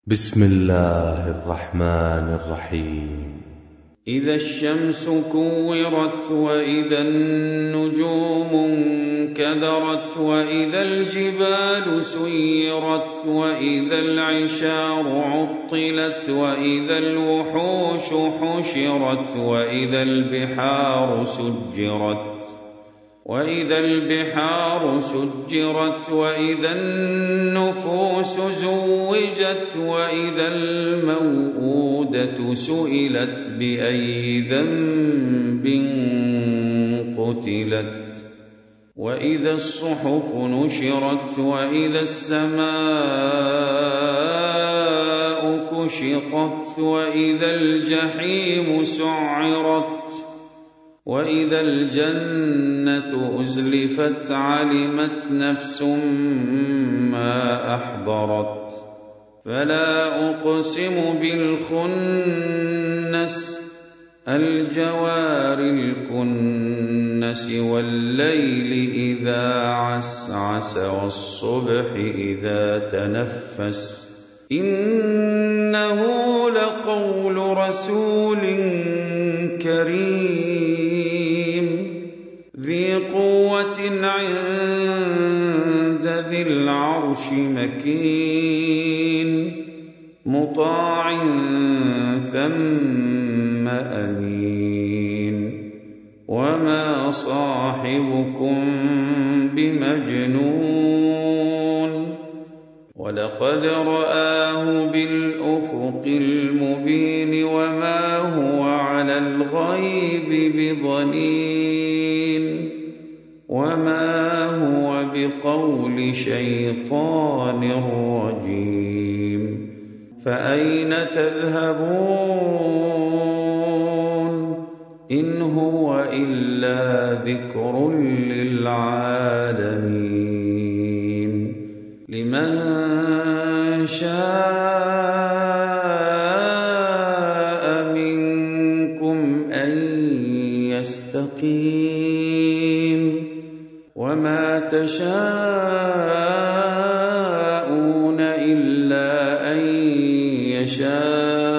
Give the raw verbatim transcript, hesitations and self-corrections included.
بسم الله الرحمن الرحيم. إذا الشمس كورت وإذا النجوم انكدرت وإذا الجبال سيرت وإذا العشار عطلت وإذا الوحوش حشرت وإذا البحار سجرت وإذا البحار سجرت وإذا النفوس زوجت وإذا الموءودة سئلت بأي ذنب قتلت وإذا الصحف نشرت وإذا السماء كشطت وإذا الجحيم سعرت وإذا الجنة أزلفت علمت نفس ما أحضرت فلا أقسم بالخنس الجوار الكنس والليل إذا عسعس والصبح إذا تنفس إنه لقول رسول كريم ذي قوة عند ذي العرش مكين مطاع ثم أمين وما صاحبكم بمجنون ولقد رآه بالأفق المبين وما هو على الغيب بضنين وما هو بقول شيطان رجيم فأين تذهبون إن هو إلا ذكر للعالمين لمن شاء منكم أن يستقيم وما تشاءون إلا أن يشاء